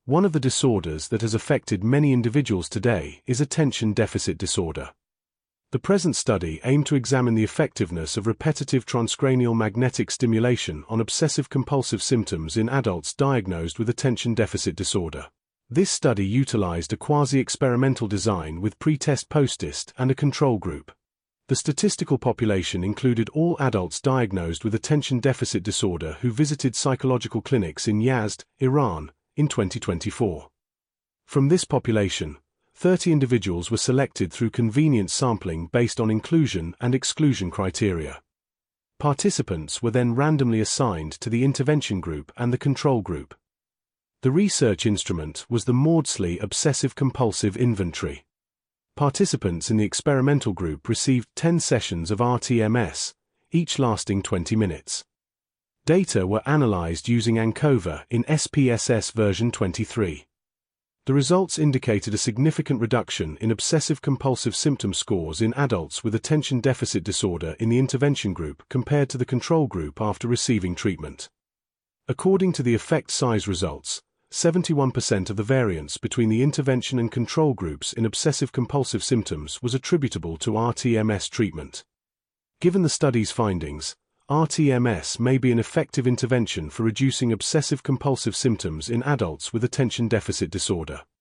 One of the disorders that has affected many individuals today is attention deficit disorder. The present study aimed to examine the effectiveness of repetitive transcranial magnetic stimulation on obsessive-compulsive symptoms in adults diagnosed with attention deficit disorder. This study utilized a quasi-experimental design with pre-test post-test and a control group. The statistical population included all adults diagnosed with attention deficit disorder who visited psychological clinics in Yazd, Iran, in 2024. From this population, 30 individuals were selected through convenience sampling based on inclusion and exclusion criteria. Participants were then randomly assigned to the intervention group and the control group. The research instrument was the Maudsley Obsessive-Compulsive Inventory. Participants in the experimental group received 10 sessions of rTMS, each lasting 20 minutes. Data were analyzed using ANCOVA in SPSS version 23. The results indicated a significant reduction in obsessive-compulsive symptom scores in adults with attention deficit disorder in the intervention group compared to the control group after receiving treatment. According to the effect size results, 71% of the variance between the intervention and control groups in obsessive-compulsive symptoms was attributable to rTMS treatment. Given the study's findings, rTMS may be an effective intervention for reducing obsessive-compulsive symptoms in adults with attention deficit disorder.